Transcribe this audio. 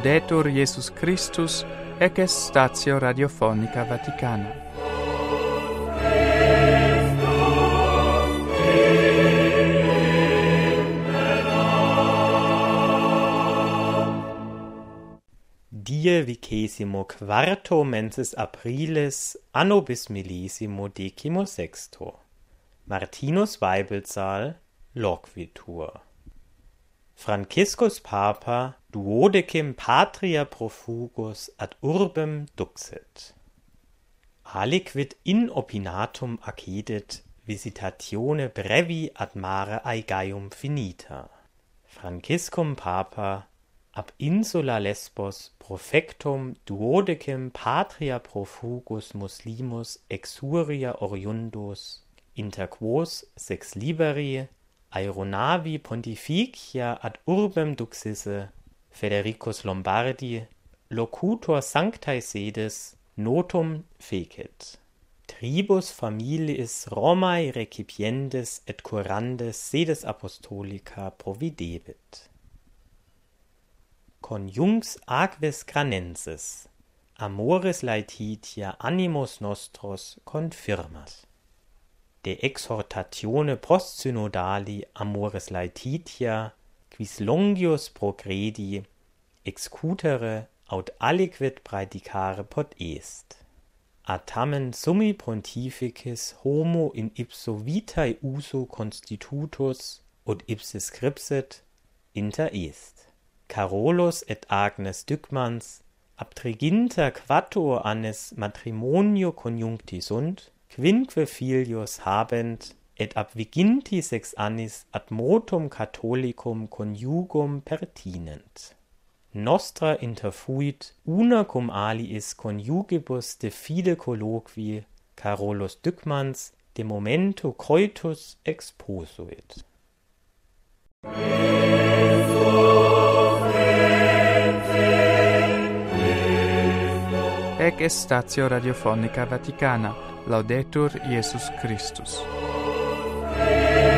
Laudetur Jesus Christus, ec est statio radiofonica Vaticana. Die 24. mensis aprilis anno bismillesimo decimosexto. Martinus Weibelzahl loquitur. Franciscus Papa duodecim patria profugus ad urbem duxit. Aliquid inopinatum accedit visitatione brevi ad mare Aegaeum finita. Franciscum Papa ab insula Lesbos profectum duodecim patria profugus muslimus exuria oriundos, inter quos sex liberi aeronavi pontificia ad urbem duxisse Federicus Lombardi locutor sanctae sedes notum fecit. Tribus familiis Romae recipiendes et curandes sedes apostolica providebit. Conjunx aquis granensis, amoris laetitia animos nostros confirmat. De exhortatione postsynodali amoris laetitia, quis longius progredi, excutere aut aliquid praedicare pot est. A tamen summi pontificis homo in ipso vitae uso constitutus, ut ipse scripsit, inter est. Carolus et Agnes Dückmans, abtriginter quattuor annis matrimonio conjuncti sunt, quinque filius habent, et ab viginti 6 annis ad motum catholicum conjugum pertinent. Nostra interfuit una cum aliis conjugibus de fide colloqui Carolus Dückmans de momento coitus exposuit. Ec est statio radiofonica Vaticana. Laudetur Jesus Christus.